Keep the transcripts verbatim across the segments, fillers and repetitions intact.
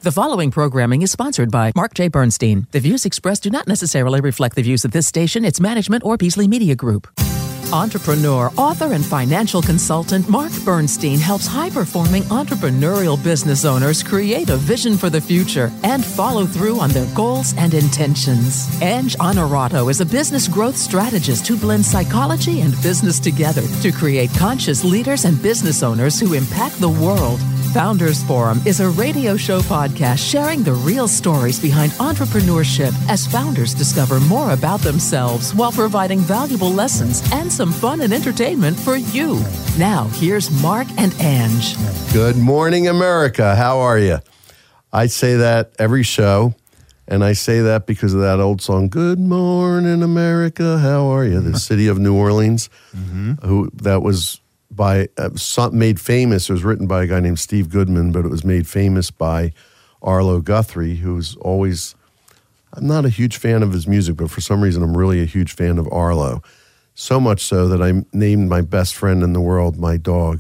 The following programming is sponsored by Mark J. Bernstein. The views expressed do not necessarily reflect the views of this station, its management, or Beasley Media Group. Entrepreneur, author, and financial consultant Mark Bernstein helps high-performing entrepreneurial business owners create a vision for the future and follow through on their goals and intentions. Ange Honorato is a business growth strategist who blends psychology and business together to create conscious leaders and business owners who impact the world. Founders Forum is a radio show podcast sharing the real stories behind entrepreneurship as founders discover more about themselves while providing valuable lessons and some fun and entertainment for you. Now, here's Mark and Ange. Good morning, America. How are you? I say that every show, and I say that because of that old song, Good Morning, America. How are you? The city of New Orleans, mm-hmm. who that was... by uh, some, made famous. It was written by a guy named Steve Goodman, but it was made famous by Arlo Guthrie, who's always, I'm not a huge fan of his music, but for some reason I'm really a huge fan of Arlo. So much so that I named my best friend in the world my dog,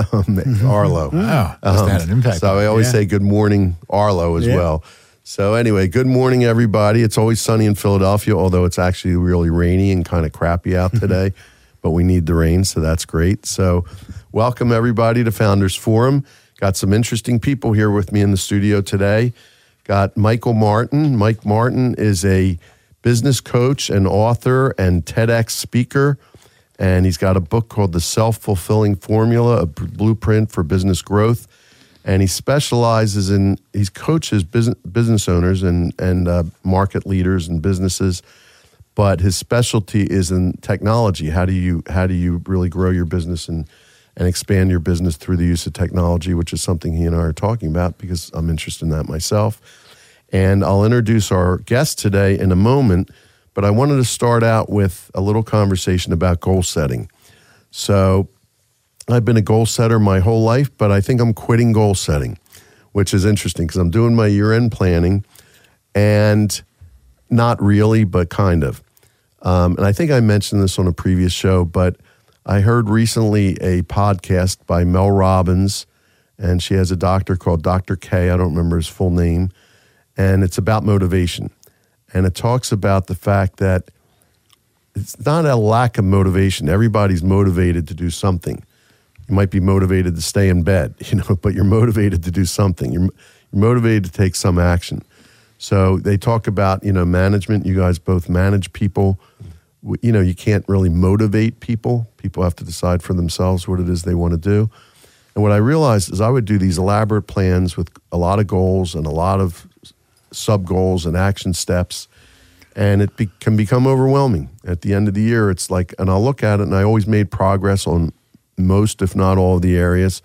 Arlo. Wow, that's um, had an impact. So I always yeah. say good morning, Arlo, as yeah. well. So anyway, good morning, everybody. It's always sunny in Philadelphia, although it's actually really rainy and kind of crappy out today. But we need the rain, so that's great. So welcome, everybody, to Founders Forum. Got some interesting people here with me in the studio today. Got Michael Martin. Mike Martin is a business coach and author and TEDx speaker, and he's got a book called The Self-Fulfilling Formula, a blueprint for business growth. And he specializes in, he coaches business, business owners and, and uh, market leaders and businesses, but his specialty is in technology. How do you how do you really grow your business and, and expand your business through the use of technology, which is something he and I are talking about because I'm interested in that myself. And I'll introduce our guest today in a moment, but I wanted to start out with a little conversation about goal setting. So I've been a goal setter my whole life, but I think I'm quitting goal setting, which is interesting because I'm doing my year-end planning, and not really, but kind of. Um, and I think I mentioned this on a previous show, but I heard recently a podcast by Mel Robbins, and she has a doctor called Doctor K. I don't remember his full name. And it's about motivation. And it talks about the fact that it's not a lack of motivation. Everybody's motivated to do something. You might be motivated to stay in bed, you know, but you're motivated to do something. You're, you're motivated to take some action. So they talk about, you know, management. You guys both manage people. You know, you can't really motivate people. People have to decide for themselves what it is they want to do. And what I realized is I would do these elaborate plans with a lot of goals and a lot of sub-goals and action steps, and it be, can become overwhelming. At the end of the year, it's like, and I'll look at it, and I always made progress on most, if not all, of the areas,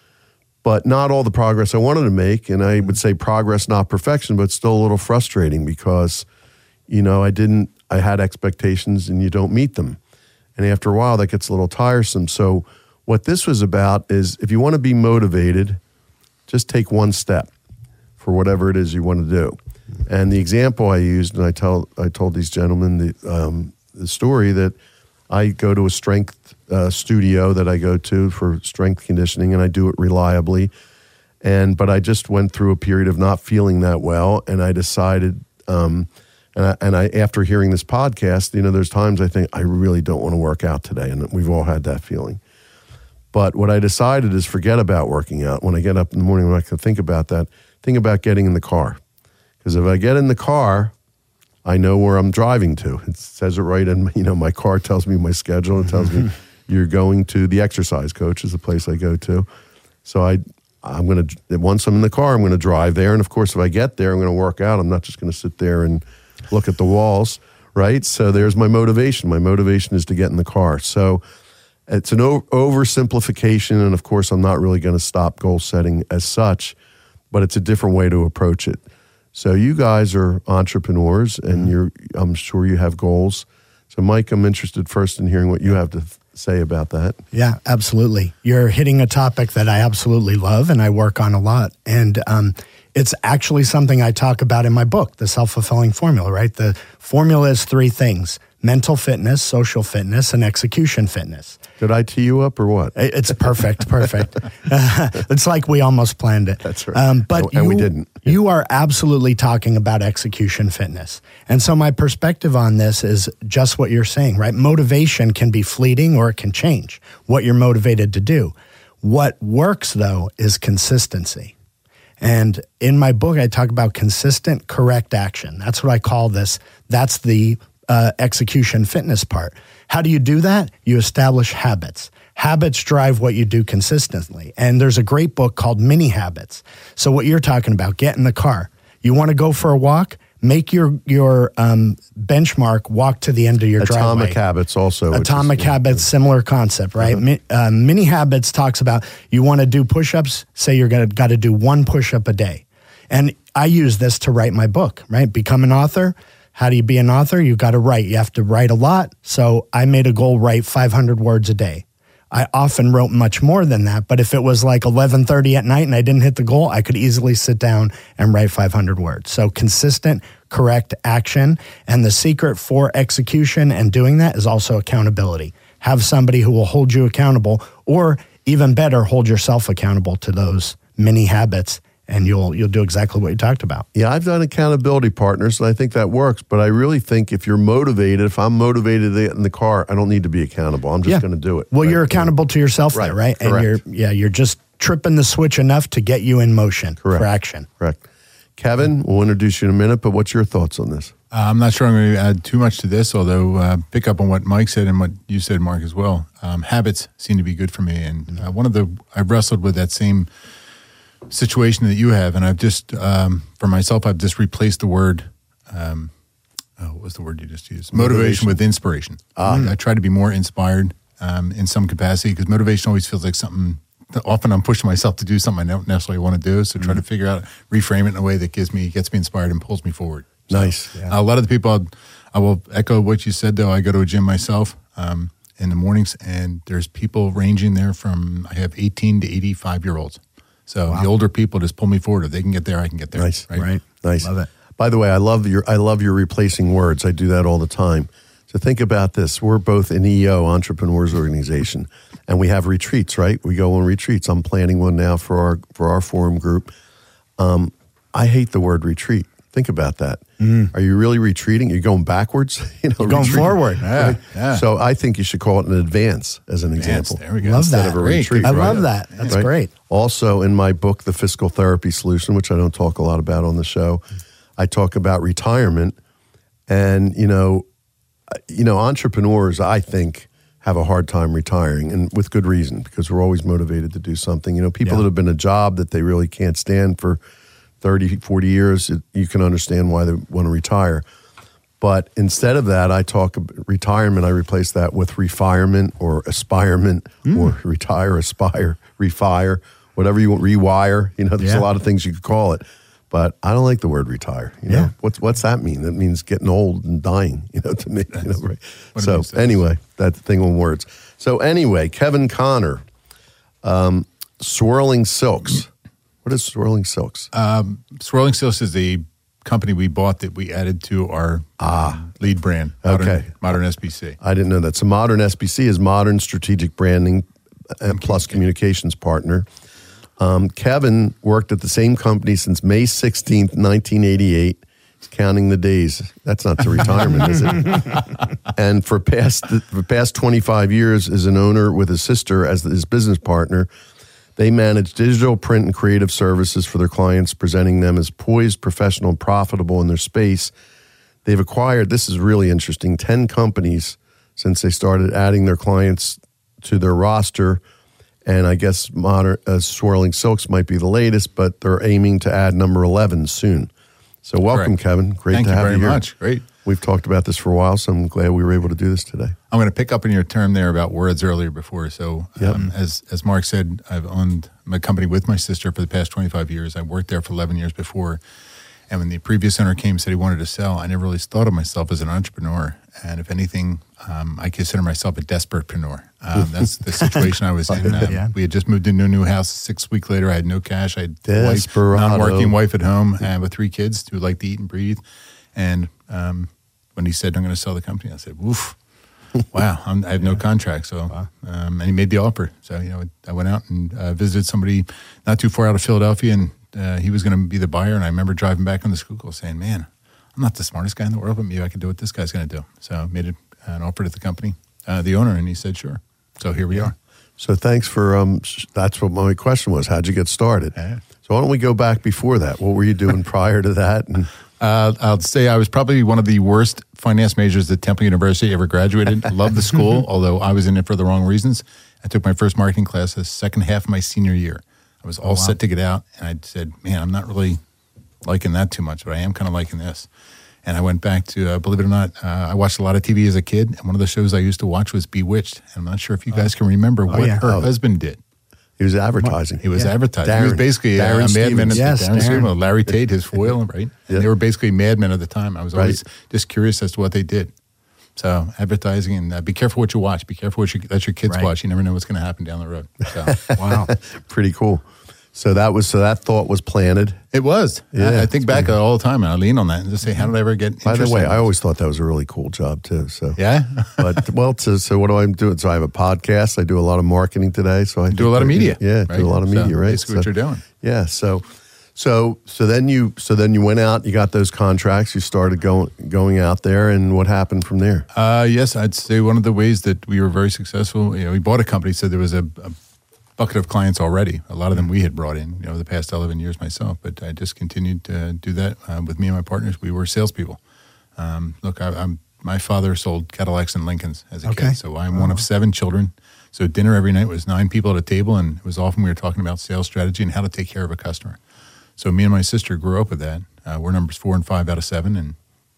but not all the progress I wanted to make. And I would say progress, not perfection, but still a little frustrating because, you know, I didn't, I had expectations and you don't meet them. And after a while, that gets a little tiresome. So what this was about is if you want to be motivated, just take one step for whatever it is you want to do. And the example I used, and I tell, I told these gentlemen the, um, the story that I go to a strength uh, studio that I go to for strength conditioning, and I do it reliably. And but I just went through a period of not feeling that well, and I decided, um, and I, and I after hearing this podcast, you know, there's times I think I really don't want to work out today, and we've all had that feeling. But what I decided is forget about working out. When I get up in the morning, when I can think about that, think about getting in the car, because if I get in the car, I know where I'm driving to. It says it right, and you know, my car tells me my schedule. It tells me you're going to the exercise coach is the place I go to. So I, I'm going to once I'm in the car, I'm going to drive there, and of course, if I get there, I'm going to work out. I'm not just going to sit there and look at the walls, right? So there's my motivation. My motivation is to get in the car. So it's an o- oversimplification, and of course, I'm not really going to stop goal setting as such, but it's a different way to approach it. So you guys are entrepreneurs, and you're, I'm sure you have goals. So Mike, I'm interested first in hearing what you have to say about that. Yeah, absolutely. You're hitting a topic that I absolutely love and I work on a lot. And um, it's actually something I talk about in my book, The Self-Fulfilling Formula, right? The formula is three things: mental fitness, social fitness, and execution fitness. Did I tee you up or what? It's perfect, perfect. It's like we almost planned it. That's right. Um, but and, you, and we didn't. You are absolutely talking about execution fitness. And so my perspective on this is just what you're saying, right? Motivation can be fleeting or it can change what you're motivated to do. What works, though, is consistency. And in my book, I talk about consistent, correct action. That's what I call this. That's the uh, execution fitness part. How do you do that? You establish habits. Habits drive what you do consistently. And there's a great book called Mini Habits. So what you're talking about, get in the car. You want to go for a walk? Make your your um, benchmark walk to the end of your Atomic driveway. Atomic Habits also. Atomic is, Habits, yeah. Similar concept, right? Uh-huh. Mi- uh, Mini Habits talks about you want to do push-ups, say you're gonna got to do one push-up a day. And I use this to write my book, right? Become an author. How do you be an author? You got to write. You have to write a lot. So I made a goal, write five hundred words a day. I often wrote much more than that, but if it was like eleven thirty at night and I didn't hit the goal, I could easily sit down and write five hundred words. So consistent, correct action. And the secret for execution and doing that is also accountability. Have somebody who will hold you accountable, or even better, hold yourself accountable to those mini habits, and you'll you'll do exactly what you talked about. Yeah, I've done accountability partners, and I think that works. But I really think if you're motivated, if I'm motivated to get in the car, I don't need to be accountable. I'm just yeah. going to do it. Well, right? you're accountable to yourself right. there, right? Correct. And you're yeah, you're just tripping the switch enough to get you in motion Correct. for action. Correct. Kevin, we'll introduce you in a minute, but what's your thoughts on this? Uh, I'm not sure I'm going to add too much to this, although uh, pick up on what Mike said and what you said, Mark, as well. Um, habits seem to be good for me. And uh, one of the, I've wrestled with that same situation that you have. And I've just, um, for myself, I've just replaced the word, um, oh, what was the word you just used? Motivation, motivation with inspiration. Ah. I try to be more inspired um, in some capacity, because motivation always feels like something, often I'm pushing myself to do something I don't necessarily want to do. So mm-hmm. try to figure out, reframe it in a way that gives me, gets me inspired and pulls me forward. So, nice. Yeah. Uh, a lot of the people, I'll, I will echo what you said, though. I go to a gym myself um, in the mornings, and there's people ranging there from, I have eighteen to eighty-five year olds. So wow. the older people just pull me forward. If they can get there, I can get there. Nice. Right. right. Nice. Love it. By the way, I love your, I love your replacing words. I do that all the time. So think about this. We're both an E O, Entrepreneurs Organization, and we have retreats, right? We go on retreats. I'm planning one now for our, for our forum group. Um, I hate the word retreat. Think about that. Mm. Are you really retreating? You're going backwards? You know, You're going retreat. forward. Yeah, right? yeah. So I think you should call it an advance as an advance. example. There we go. Love Instead that. of a great. retreat. I right? love that. That's right? great. Also, in my book, The Fiscal Therapy Solution, which I don't talk a lot about on the show, I talk about retirement. And, you know, you know, entrepreneurs, I think, have a hard time retiring, and with good reason, because we're always motivated to do something. You know, people yeah. that have been a job that they really can't stand for thirty, forty years, it, you can understand why they want to retire. But instead of that, I talk about retirement. I replace that with refirement or aspirement mm. or retire, aspire, refire, whatever you want, rewire. You know, there's yeah. a lot of things you could call it. But I don't like the word retire. You know, yeah. what's what's that mean? That means getting old and dying. You know, to me. You know, right? So anyway, that thing on words. So anyway, Kevin Connor, um, Swirling Silks. What is Swirling Silks? Um, Swirling Silks is the company we bought that we added to our ah. lead brand, Modern, okay. Modern S B C. I didn't know that. So Modern S B C is Modern Strategic Branding and Plus Communications Partner. Um, Kevin worked at the same company since May sixteenth, nineteen eighty-eight. He's counting the days. That's not to retirement, is it? And for past the past twenty-five years as an owner with his sister as his business partner, they manage digital, print, and creative services for their clients, presenting them as poised, professional, and profitable in their space. They've acquired, this is really interesting, ten companies since they started adding their clients to their roster. And I guess modern uh, Swirling Silks might be the latest, but they're aiming to add number eleven soon. So welcome, Correct. Kevin. Great Thank to have you, you very here. much. Great. We've talked about this for a while, so I'm glad we were able to do this today. I'm going to pick up on your term there about words earlier before. So yep. um, as as Mark said, I've owned my company with my sister for the past twenty-five years. I worked there for eleven years before. And when the previous owner came and said he wanted to sell, I never really thought of myself as an entrepreneur. And if anything, um, I consider myself a desperatepreneur. Um, that's the situation I was in. Um, yeah. We had just moved into a new house. Six weeks later, I had no cash. I had a wife, non-working wife at home and with three kids who like to eat and breathe. And um, when he said, I'm going to sell the company, I said, woof, wow, I'm, I have no contract. So, wow. um, and he made the offer. So, you know, I went out and uh, visited somebody not too far out of Philadelphia, and uh, he was going to be the buyer. And I remember driving back on the Schuylkill saying, man, I'm not the smartest guy in the world, but maybe I can do what this guy's going to do. So I made it, an offer to the company, uh, the owner, and he said, sure. So here we yeah. are. So thanks for, um, that's what my question was. How'd you get started? Yeah. So why don't we go back before that? What were you doing prior to that? And Uh, I'll say I was probably one of the worst finance majors at Temple University ever graduated. Loved the school, although I was in it for the wrong reasons. I took my first marketing class the second half of my senior year. I was all oh, wow. set to get out, and I said, man, I'm not really liking that too much, but I am kind of liking this. And I went back to, uh, believe it or not, uh, I watched a lot of T V as a kid, and one of the shows I used to watch was Bewitched. And I'm not sure if you guys can remember oh, what yeah. her oh. husband did. He was advertising. He was yeah. advertising. Darren, he was basically Darren a, a madman. Yes, Darren Darren. Stevens, Larry Tate, his foil, right? Yeah. And they were basically madmen at the time. I was always right. just curious as to what they did. So advertising, and uh, be careful what you watch. Be careful what you, that your kids right. watch. You never know what's going to happen down the road. So wow, pretty cool. So that was so that thought was planted. It was. Yeah, I, I think back all the time, and I lean on that and just say, how did I ever get? By the way, I always thought that was a really cool job too. So yeah, but well, so, so what do I do? So I have a podcast. I do a lot of marketing today. So I do a lot of media. Yeah, right? do a lot of media. So right. Basically, so, what you're doing. Yeah. So, so, so then you, so then you went out. You got those contracts. You started going going out there, and what happened from there? Uh, yes, I'd say one of the ways that we were very successful. You know, we bought a company, so there was a, a bucket of clients already. A lot of them we had brought in, you know, the past eleven years myself, but I just continued to do that uh, with me and my partners. We were salespeople. Um, look, I, I'm, my father sold Cadillacs and Lincolns as a okay. kid, so I'm one of seven children. So dinner every night was nine people at a table, and it was often we were talking about sales strategy and how to take care of a customer. So me and my sister grew up with that. Uh, we're numbers four and five out of seven, and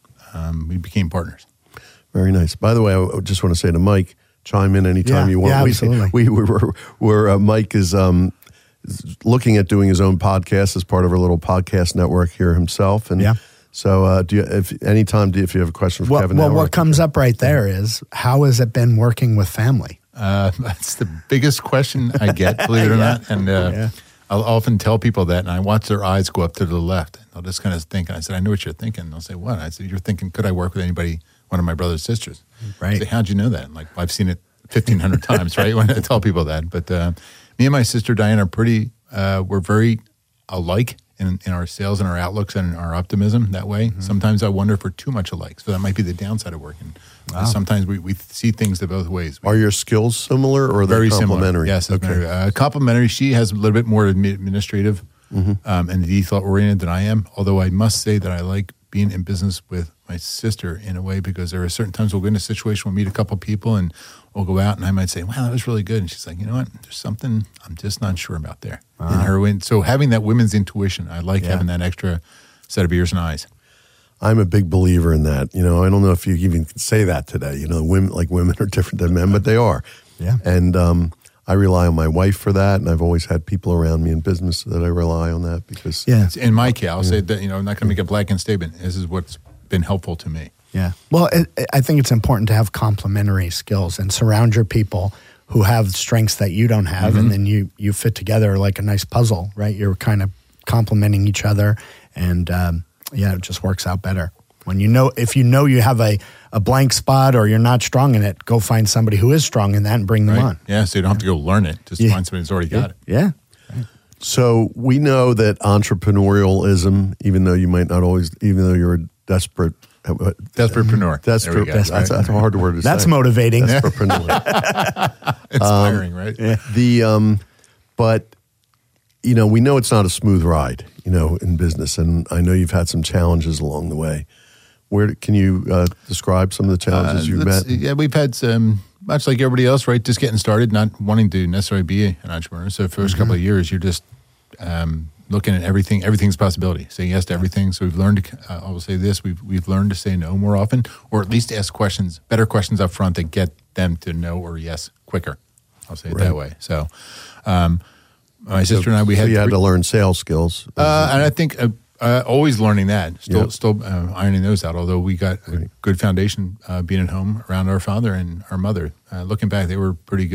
um, we became partners. Very nice. By the way, I just want to say to Mike, chime in anytime yeah, you want. Yeah, we, absolutely. We were where uh, Mike is um, looking at doing his own podcast as part of our little podcast network here himself. And yeah. so, uh, do you, if anytime, do you, if you have a question for well, Kevin, well, now, what comes up right there is how has it been working with family? Uh, that's the biggest question I get, believe it or yeah. not. And uh, yeah. I'll often tell people that, and I watch their eyes go up to the left. And they'll just kind of think. And I said, I know what you're thinking. And they'll say, what? I said, you're thinking, could I work with anybody, one of my brother's sisters? Right. I say, how'd you know that? And like, I've seen it fifteen hundred times, right? When I tell people that. But uh, me and my sister Diane are pretty, uh, we're very alike in, in our sales and our outlooks and our optimism that way. Mm-hmm. Sometimes I wonder if we're too much alike. So that might be the downside of working. Wow. Sometimes we, we see things the both ways. Are your skills similar or are they very complementary? Similar. Yes, okay. Very, uh, complementary. She has a little bit more administrative mm-hmm. um, and detail oriented than I am. Although I must say that I like being in business with my sister in a way, because there are certain times we'll go in a situation, we'll meet a couple people and we'll go out and I might say, wow, that was really good. And she's like, you know what? There's something I'm just not sure about there. Uh-huh. And her, so having that women's intuition, I like yeah. having that extra set of ears and eyes. I'm a big believer in that. You know, I don't know if you even can say that today. You know, women like women are different than men, but they are. Yeah. And um, I rely on my wife for that, and I've always had people around me in business that I rely on that because. Yeah. In my case, I'll yeah. say that, you know, I'm not going to make a blanket statement. This is what's been helpful to me. Yeah. Well, it, I think it's important to have complementary skills and surround your people who have strengths that you don't have, mm-hmm. and then you you fit together like a nice puzzle, right? You're kind of complementing each other, and um, yeah, it just works out better. When you know, if you know you have a, a blank spot or you're not strong in it, go find somebody who is strong in that and bring them right. on. Yeah, so you don't have to go learn it. Just yeah. find somebody who's already got yeah. it. Yeah. So we know that entrepreneurialism, even though you might not always, even though you're a desperate, Desperatepreneur. Desperate. Go, that's, right? that's a hard word to that's say. That's motivating. Desperatepreneur. Inspiring, um, right? Yeah. The um, but you know, we know it's not a smooth ride, you know, in business, and I know you've had some challenges along the way. Where can you uh, describe some of the challenges uh, you've met? Yeah, we've had some, much like everybody else, right? Just getting started, not wanting to necessarily be an entrepreneur. So the first mm-hmm. couple of years, you're just um, looking at everything. Everything's a possibility. Saying yes to everything. So we've learned to, uh, I will say this, we've we've learned to say no more often, or at least ask questions, better questions up front that get them to no or yes quicker. I'll say it right. that way. So um, my sister so, and I, we so had you three, had to learn sales skills. Uh, and I think uh, uh, always learning that, still yep. still uh, ironing those out, although we got a good foundation uh, being at home around our father and our mother. Uh, looking back, they were pretty good at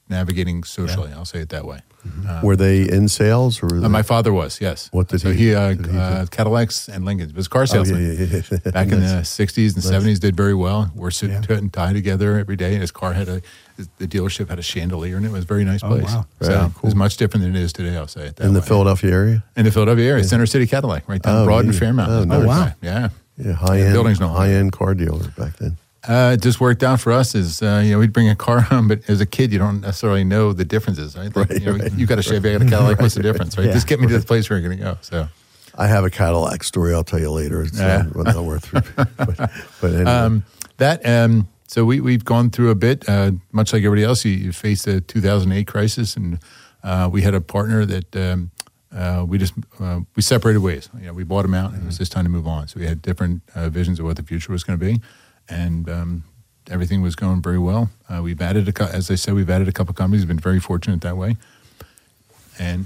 navigating socially. Yeah. I'll say it that way. Mm-hmm. Um, were they in sales? Or were they? Uh, my father was, yes. What did so he? he uh, did he uh, Cadillacs and Lincolns. He was a car salesman. Oh, yeah, yeah, yeah. Back in the sixties and nice. seventies, did very well. Wore suit Yeah. and tie together every day. And his car had a, the dealership had a chandelier, and it was a very nice Oh, place. wow. So Very it cool. was much different than it is today, I'll say it that In the way. Philadelphia area? In the Philadelphia area, Center City Cadillac, right down Oh, Broad and yeah. Fairmount. Oh, As a matter nice. of fact. Yeah. Yeah, high Yeah, end, building's no high end car dealer back then. Uh, it just worked out for us. Is uh, you know, we'd bring a car home, but as a kid, you don't necessarily know the differences, right? Like, Right, you know, right. you got a Chevy, I got a Cadillac. Right, What's the difference, right? yeah. Just get me to the place where you're going to go. So, I have a Cadillac story I'll tell you later. It's Yeah. not, not worth it. But, but anyway. um, that um, so we we've gone through a bit, uh, much like everybody else. You, you faced the two thousand eight crisis, and uh, we had a partner that um, uh, we just uh, we separated ways. You know, we bought him out, and it was just time to move on. So we had different uh, visions of what the future was going to be, and um, everything was going very well. Uh, we've added, a, cou- as I said, we've added a couple companies. We've been very fortunate that way. And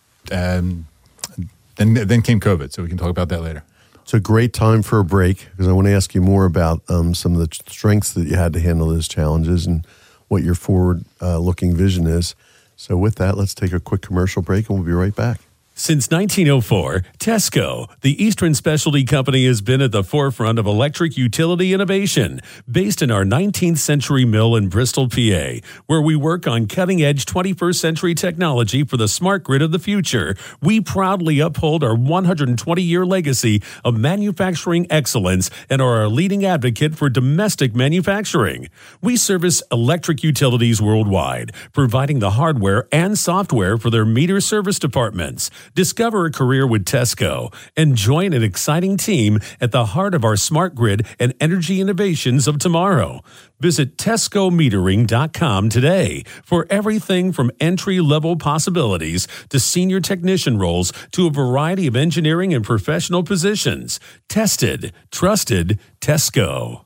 um, then then came COVID, so we can talk about that later. It's a great time for a break because I want to ask you more about um, some of the strengths that you had to handle those challenges and what your forward-looking vision is. So with that, let's take a quick commercial break and we'll be right back. Since nineteen oh four, Tesco, the Eastern Specialty Company, has been at the forefront of electric utility innovation, based in our nineteenth century mill in Bristol, P A, where we work on cutting-edge twenty-first century technology for the smart grid of the future. We proudly uphold our one hundred twenty year legacy of manufacturing excellence and are a leading advocate for domestic manufacturing. We service electric utilities worldwide, providing the hardware and software for their meter service departments. Discover a career with Tesco and join an exciting team at the heart of our smart grid and energy innovations of tomorrow. Visit Tesco Metering dot com today for everything from entry-level possibilities to senior technician roles to a variety of engineering and professional positions. Tested, trusted, Tesco.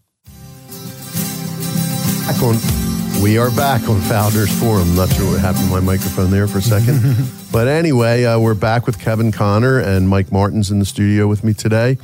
Back on, we are back on Founders Forum. Not sure what happened to my microphone there for a second. But anyway, uh, we're back with Kevin Connor and Mike Martin's in the studio with me today.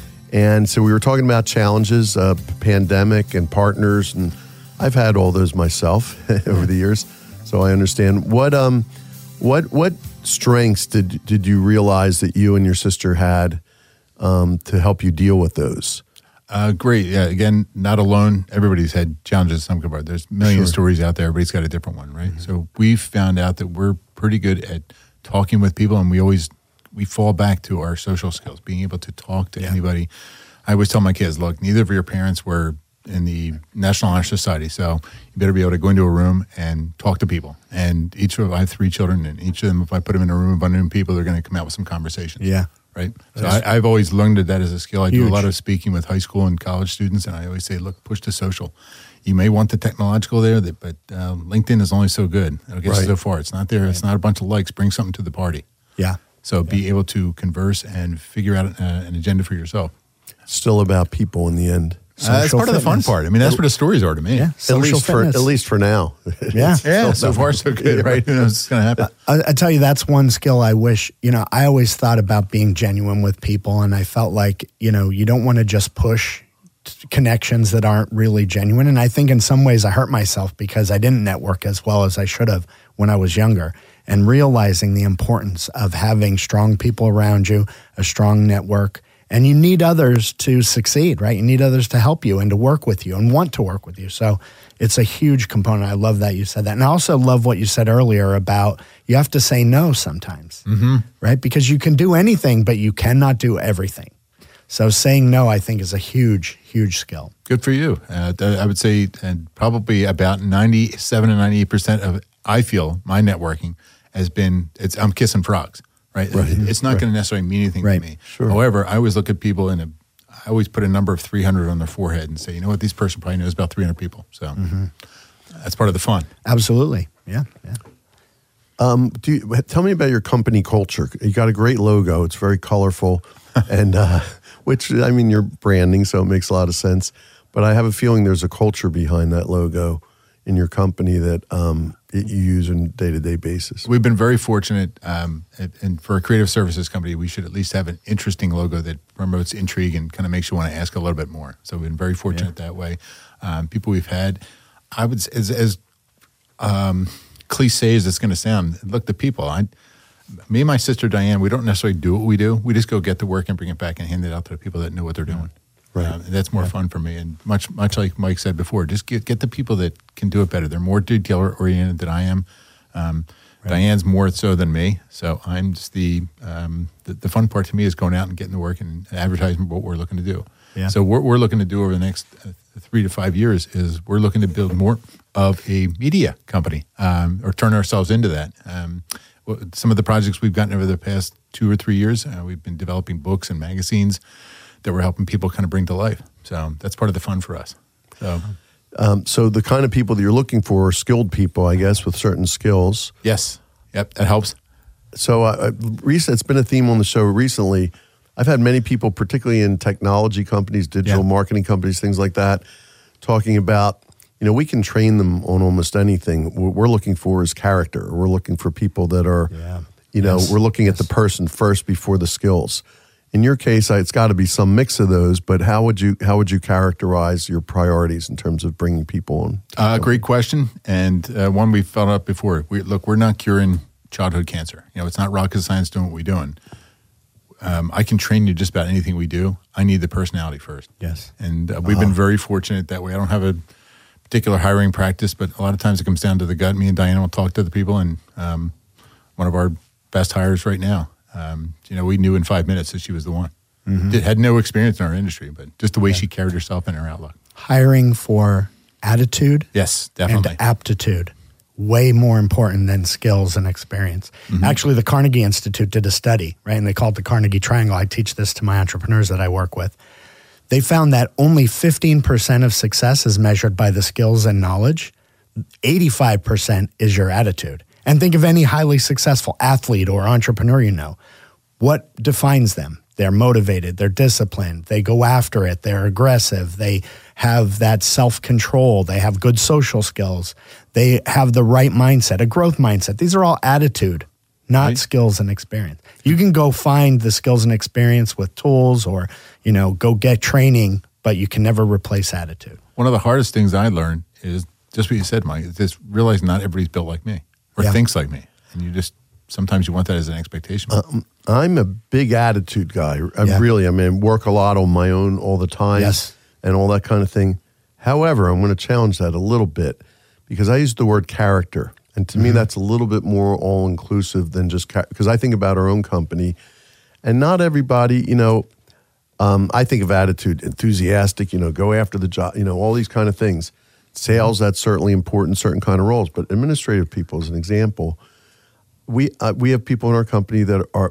And so we were talking about challenges, uh, pandemic and partners, and I've had all those myself over the years, so I understand. What um, what what strengths did did you realize that you and your sister had um, to help you deal with those? Uh, great. Yeah. Again, not alone. Everybody's had challenges of some kind. There's a million Sure. stories out there. Everybody's got a different one, right? Mm-hmm. So we've found out that we're pretty good at talking with people, and we always we fall back to our social skills, being able to talk to yeah. anybody. I always tell my kids, look, neither of your parents were in the National Honor Society, so you better be able to go into a room and talk to people. And each of I have three children, and each of them, if I put them in a room of unknown people, they're going to come out with some conversations. Yeah. Right. So I, I've always learned that as a skill. I Huge. do a lot of speaking with high school and college students, and I always say, look, push to social. You may want the technological there, but uh, LinkedIn is only so good. It'll get Right. you so far. It's not there. Right. It's not a bunch of likes. Bring something to the party. Yeah. So be able to converse and figure out uh, an agenda for yourself. Still about people in the end. Uh, that's part of the fun part. I mean, that's what the stories are to me. Yeah. At Social least for fitness. at least for now. Yeah. Yeah. So far, so good, right? Who knows what's going to happen? I, I tell you, that's one skill I wish, you know, I always thought about being genuine with people, and I felt like, you know, you don't want to just push t- connections that aren't really genuine. And I think in some ways I hurt myself because I didn't network as well as I should have when I was younger, and realizing the importance of having strong people around you, a strong network. And you need others to succeed, right? You need others to help you and to work with you and want to work with you. So it's a huge component. I love that you said that. And I also love what you said earlier about you have to say no sometimes, mm-hmm. right? Because you can do anything, but you cannot do everything. So saying no, I think, is a huge, huge skill. Good for you. Uh, th- I would say and probably about ninety-seven to ninety-eight percent of, I feel, my networking has been, it's I'm kissing frogs. Right. Right. It's not Right. going to necessarily mean anything Right. to me. Sure. However, I always look at people in a, I always put a number of three hundred on their forehead and say, you know what, this person probably knows about three hundred people. So mm-hmm. that's part of the fun. Absolutely. Yeah. Yeah. Um, do you, tell me about your company culture. You got a great logo. It's very colorful, and uh, which I mean, you're branding, so it makes a lot of sense. But I have a feeling there's a culture behind that logo in your company that um, it, you use on a day-to-day basis. We've been very fortunate, um, and, and for a creative services company, we should at least have an interesting logo that promotes intrigue and kind of makes you want to ask a little bit more. So we've been very fortunate yeah. that way. Um, people we've had, I would say, as, as um, cliche as it's going to sound, look, the people, I, me and my sister Diane, we don't necessarily do what we do. We just go get the work and bring it back and hand it out to the people that know what they're doing. Right. Uh, that's more yeah. fun for me. And much much like Mike said before, just get get the people that can do it better. They're more detail oriented than I am. Um, right. Diane's more so than me. So I'm just the, um, the the fun part to me is going out and getting the work and advertising what we're looking to do. Yeah. So what we're looking to do over the next uh, three to five years is we're looking to build more of a media company um, or turn ourselves into that. Um, some of the projects we've gotten over the past two or three years, uh, we've been developing books and magazines that we're helping people kind of bring to life. So that's part of the fun for us. So, um, so the kind of people that you're looking for are skilled people, I guess, with certain skills. Yes. Yep. That helps. So uh, recent, it's been a theme on the show recently. I've had many people, particularly in technology companies, digital yeah. marketing companies, things like that, talking about, you know, we can train them on almost anything. What we're looking for is character. We're looking for people that are, yeah. you know, yes. we're looking yes. at the person first before the skills. In your case, it's got to be some mix of those. But how would you how would you characterize your priorities in terms of bringing people on? Uh, great question, and uh, one we've followed up before. We, look, we're not curing childhood cancer. You know, it's not rocket science doing what we're doing. Um, I can train you just about anything we do. I need the personality first. Yes, and uh, we've uh-huh. been very fortunate that way. I don't have a particular hiring practice, but a lot of times it comes down to the gut. Me and Diana will talk to the people, and um, one of our best hires right now. Um, you know, we knew in five minutes that she was the one. Mm-hmm. Did, had no experience in our industry, but just the way yeah. she carried herself and her outlook. Hiring for attitude, yes, definitely, and aptitude, way more important than skills and experience. Mm-hmm. Actually, the Carnegie Institute did a study, right, and they call it the Carnegie Triangle. I teach this to my entrepreneurs that I work with. They found that only fifteen percent of success is measured by the skills and knowledge. eighty-five percent is your attitude. And think of any highly successful athlete or entrepreneur you know. What defines them? They're motivated, they're disciplined, they go after it, they're aggressive, they have that self-control, they have good social skills, they have the right mindset, a growth mindset. These are all attitude, not right. skills and experience. You can go find the skills and experience with tools or, you know, go get training, but you can never replace attitude. One of the hardest things I learned is just what you said, Mike, is just realizing not everybody's built like me. Or yeah. thinks like me, and you just sometimes you want that as an expectation. Um, I'm a big attitude guy. I yeah. really, I mean, work a lot on my own all the time, yes. and all that kind of thing. However, I'm going to challenge that a little bit because I use the word character, and to mm-hmm. me, that's a little bit more all inclusive than just because I think about our own company, and not everybody, you know. Um, I think of attitude, enthusiastic, you know, go after the job, you know, all these kind of things. Sales, that's certainly important, certain kind of roles. But administrative people, as an example, we uh, we have people in our company that are,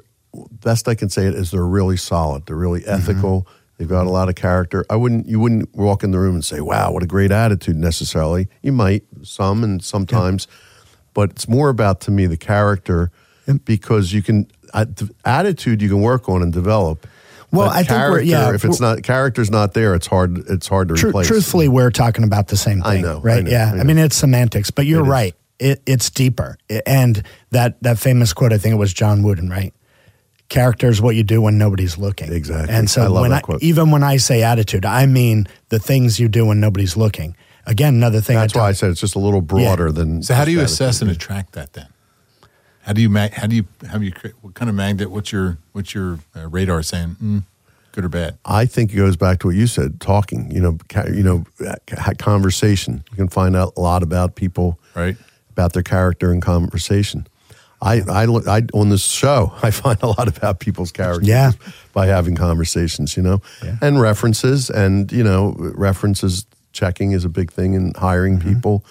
best I can say it is they're really solid. They're really ethical. Mm-hmm. They've got a lot of character. I wouldn't, you wouldn't walk in the room and say, wow, what a great attitude necessarily. You might, some and sometimes. Yeah. But it's more about, to me, the character because you can, uh, attitude you can work on and develop. Well, but I think we're, yeah. If it's not character's not there, it's hard. It's hard to tr- replace. Truthfully, we're talking about the same thing. I know, right? I know, yeah, I, know. I mean it's semantics, but you're it right. It, it's deeper. And that that famous quote, I think it was John Wooden, right? Character is what you do when nobody's looking. Exactly. And so I love when that I, quote. even when I say attitude, I mean the things you do when nobody's looking. Again, another thing. That's I why I said it's just a little broader yeah. than. So how do you assess and attract that then? How do you how do you how do you what kind of magnet? What's your what's your uh, radar saying? Mm, good or bad? I think it goes back to what you said, talking, you know, you know, conversation. You can find out a lot about people, right? About their character and conversation. I, I, I, on this show, I find a lot about people's characters yeah. by having conversations, you know, yeah. and references and, you know, references checking is a big thing in hiring mm-hmm. people.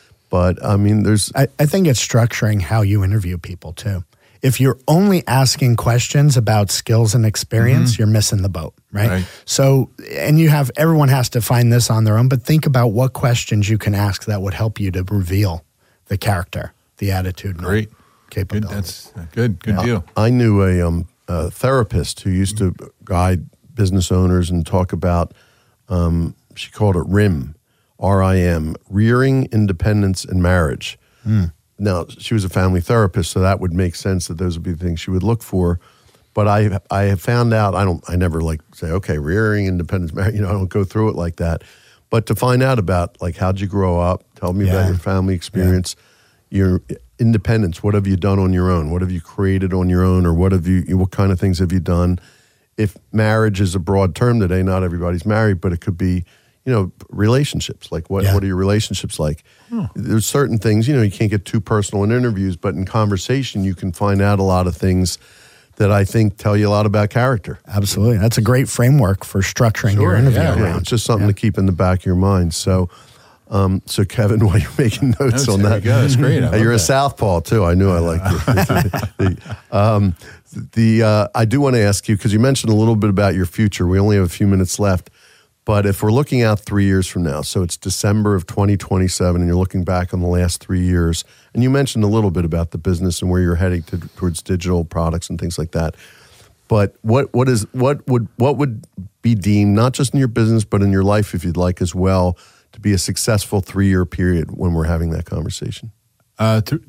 But I mean, there's, I, I think it's structuring how you interview people too. If you're only asking questions about skills and experience, mm-hmm. you're missing the boat, right? right? So, and you have, everyone has to find this on their own, but think about what questions you can ask that would help you to reveal the character, the attitude, Great. And capability. Good, that's good, good yeah. deal. I knew a, um, a therapist who used to guide business owners and talk about, um, she called it R I M, R I M, Rearing Independence in Marriage. Mm. Now, she was a family therapist, so that would make sense that those would be the things she would look for. But I I have found out, I don't, I never like say, okay, rearing independence, you know, I don't go through it like that. But to find out about, like, how'd you grow up? Tell me yeah. about your family experience. your independence. What have you done on your own? What have you created on your own, or what have you? What kind of things have you done? If marriage is a broad term today, not everybody's married, but it could be, you know, relationships. Like what, Yeah. what are your relationships like? Hmm. There's certain things, you know, you can't get too personal in interviews, but in conversation, you can find out a lot of things that I think tell you a lot about character. Absolutely. That's a great framework for structuring Sure, your interview yeah. Yeah, around. it's just something Yeah. to keep in the back of your mind. So, um, so Kevin, while you're making notes Notes, on there that, we go. That's great. I Uh, love you're a that. southpaw too. I knew I liked you. the, um, the uh, I do want to ask you, because you mentioned a little bit about your future. We only have a few minutes left, but if we're looking out three years from now, so it's December of twenty twenty-seven, and you're looking back on the last three years, and you mentioned a little bit about the business and where you're heading to, towards digital products and things like that. But what what is what would what would be deemed, not just in your business but in your life, if you'd like as well, to be a successful three year period when we're having that conversation? Uh, th-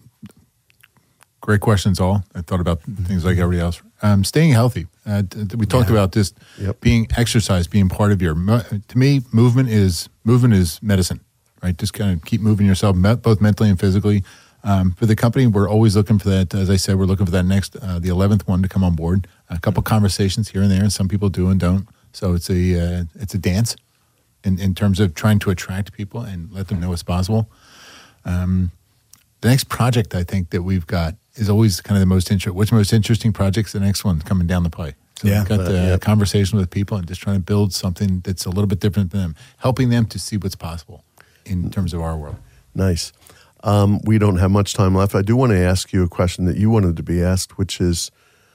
great questions, all. I thought about things like everybody else. Um, staying healthy. Uh, t- t- we talked Yeah. about just Yep. being exercise, being part of your. mo- To me, movement is movement is medicine, right? Just kind of keep moving yourself, me- both mentally and physically. Um, for the company, we're always looking for that. As I said, we're looking for that next, uh, the eleventh one to come on board. A couple conversations here and there, and some people do and don't. So it's a uh, it's a dance in in terms of trying to attract people and let them know what's possible. Um, the next project I think that we've got is always kind of the most interesting. What's the most interesting project's the next one coming down the pipe? So Yeah. we've got the Uh, yeah. conversation with people and just trying to build something that's a little bit different than them, helping them to see what's possible in terms of our world. Nice. Um, we don't have much time left. I do want to ask you a question that you wanted to be asked, which is,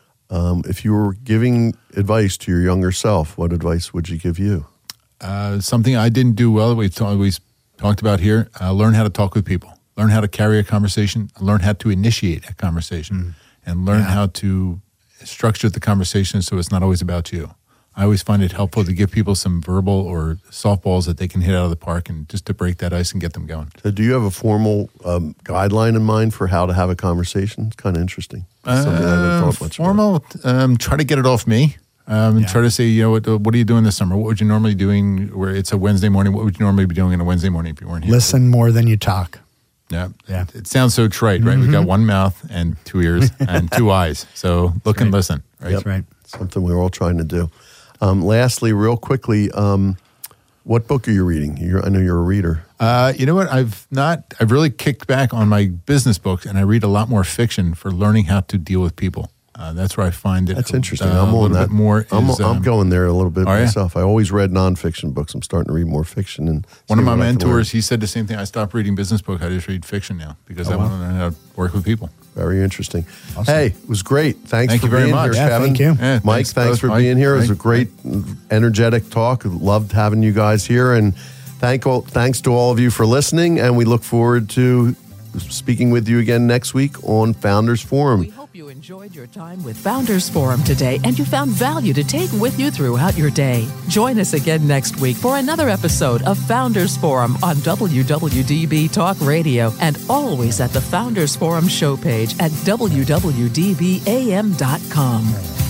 um, if you were giving advice to your younger self, what advice would you give you? Uh, something I didn't do well, we've always talked about here, uh, learn how to talk with people, learn how to carry a conversation, learn how to initiate a conversation, and learn Yeah. how to structure the conversation so it's not always about you. I always find it helpful to give people some verbal or softballs that they can hit out of the park and just to break that ice and get them going. So do you have a formal um, guideline in mind for how to have a conversation? It's kind of interesting. Something I haven't Uh, thought much about. formal, um, try to get it off me. Um, and Yeah. try to say, you know, what, what are you doing this summer? What would you normally doing where it's a Wednesday morning? What would you normally be doing on a Wednesday morning if you weren't here? Listen more than you talk. Yeah. Yeah. It, it sounds so trite, right? We've got one mouth and two ears and two eyes. So look and right. listen, right? Yep. That's right. Something we're all trying to do. Um, lastly, real quickly, um, what book are you reading? You're, I know you're a reader. Uh, you know what? I've not, I've really kicked back on my business books and I read a lot more fiction for learning how to deal with people. Uh, that's where I find it. That's interesting. Uh, I'm a on little that. bit more. I'm, is, I'm um, going there a little bit are ya? myself. I always read nonfiction books. I'm starting to read more fiction. And One see of my what I can learn. mentors, he said the same thing. I stopped reading business books. I just read fiction now because I wow. want to learn how to work with people. Very interesting. Hey, it was great. Thanks Thank for you very being much. here, Yeah, Kevin. thank you. Yeah, Mike, thanks thanks both, for Mike. being here. It was a Mike. great, energetic talk. Loved having you guys here. And thank all, thanks to all of you for listening. And we look forward to speaking with you again next week on Founders Forum. We hope you enjoyed your time with Founders Forum today and you found value to take with you throughout your day. Join us again next week for another episode of Founders Forum on W W D B Talk Radio and always at the Founders Forum show page at W W D B A M dot com.